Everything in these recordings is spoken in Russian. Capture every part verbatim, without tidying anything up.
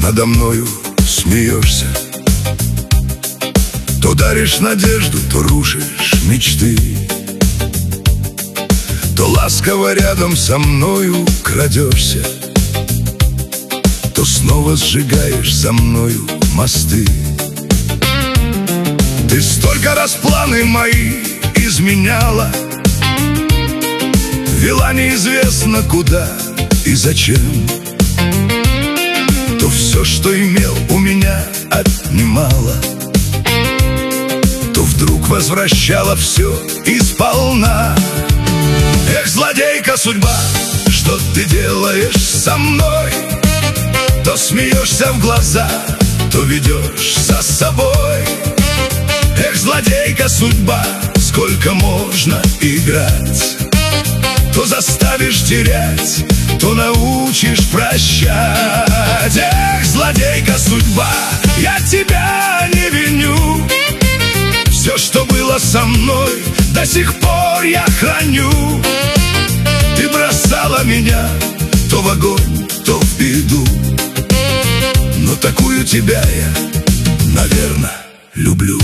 надо мною смеешься. То даришь надежду, то рушишь мечты, то ласково рядом со мною крадешься, то снова сжигаешь за мною мосты. Ты столько раз планы мои изменяла, вела неизвестно куда и зачем. То все, что имел, у меня отнимала, то вдруг возвращала все и сполна. Эх, злодейка судьба, что ты делаешь со мной? То смеешься в глаза, то ведешь за собой. Эх, злодейка судьба, сколько можно играть? То заставишь терять, то научишь прощать. Эх, злодейка судьба, я тебя не виню. Все, что было со мной, до сих пор я храню. Ты бросала меня то в огонь, то в беду, но такую тебя я, наверное, люблю.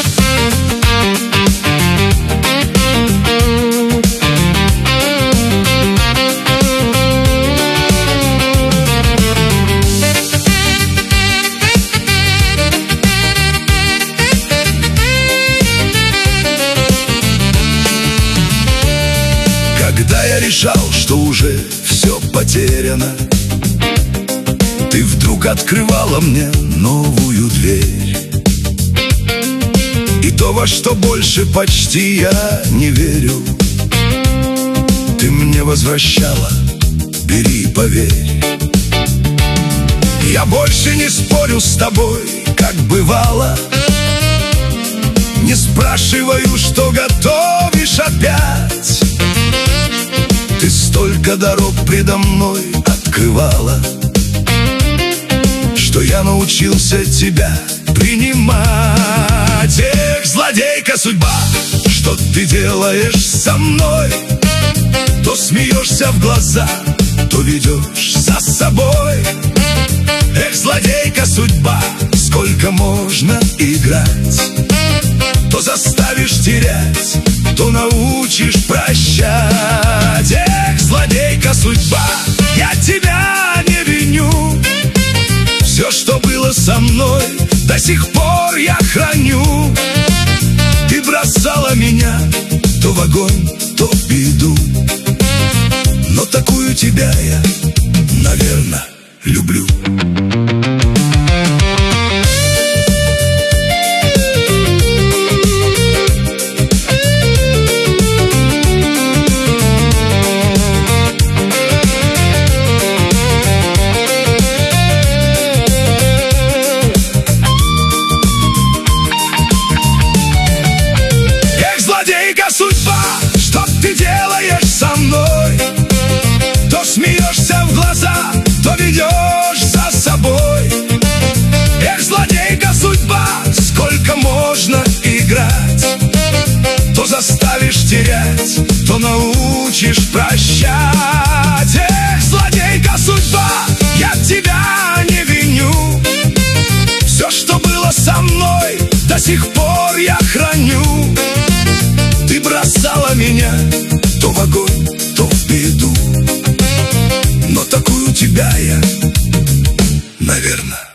Когда я решал, что уже все потеряно, ты вдруг открывала мне новую дверь. И то, во что больше почти я не верю, ты мне возвращала, бери, поверь. Я больше не спорю с тобой, как бывало, не спрашиваю, что готовишь опять. Ты столько дорог предо мной открывала, что я научился тебя принимать. Эх, злодейка судьба, что ты делаешь со мной? То смеешься в глаза, то ведешь за собой. Эх, злодейка судьба, сколько можно играть? То заставишь терять, то научишь прощать. Эх, злодейка судьба, я тебя не виню. Все, что было со мной, до сих пор я храню. Ты бросала меня то в огонь, то в беду, но такую тебя я, наверное, люблю. Судьба, что ты делаешь со мной? То смеешься в глаза, то ведешь за собой. Эх, злодейка судьба, сколько можно играть? То заставишь терять, то научишь прощать. Эх, злодейка судьба, я тебя не виню. Все, что было со мной, до сих пор я храню. Ты бросала меня то в огонь, то в беду, но такую тебя я, наверное,